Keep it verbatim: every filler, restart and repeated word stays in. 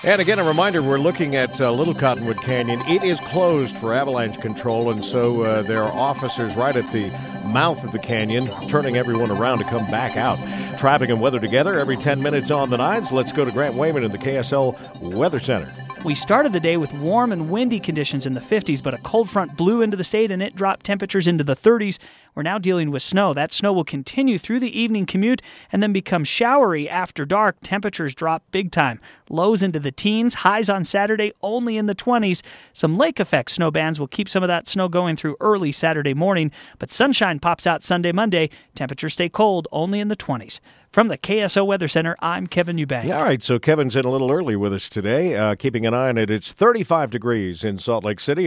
And again, a reminder, we're looking at uh, Little Cottonwood Canyon. It is closed for avalanche control, and so uh, there are officers right at the mouth of the canyon turning everyone around to come back out. Traffic and weather together every ten minutes on the nines. Let's go to Grant Wayman in the K S L Weather Center. We started the day with warm and windy conditions in the fifties, but a cold front blew into the state and it dropped temperatures into the thirties. We're now dealing with snow. That snow will continue through the evening commute and then become showery after dark. Temperatures drop big time. Lows into the teens, highs on Saturday only in the twenties. Some lake effect snow bands will keep some of that snow going through early Saturday morning, but sunshine pops out Sunday, Monday. Temperatures stay cold only in the twenties. From the K S O Weather Center, I'm Kevin Eubank. Yeah, all right, so Kevin's in a little early with us today, uh, keeping an eye on it. It's thirty-five degrees in Salt Lake City.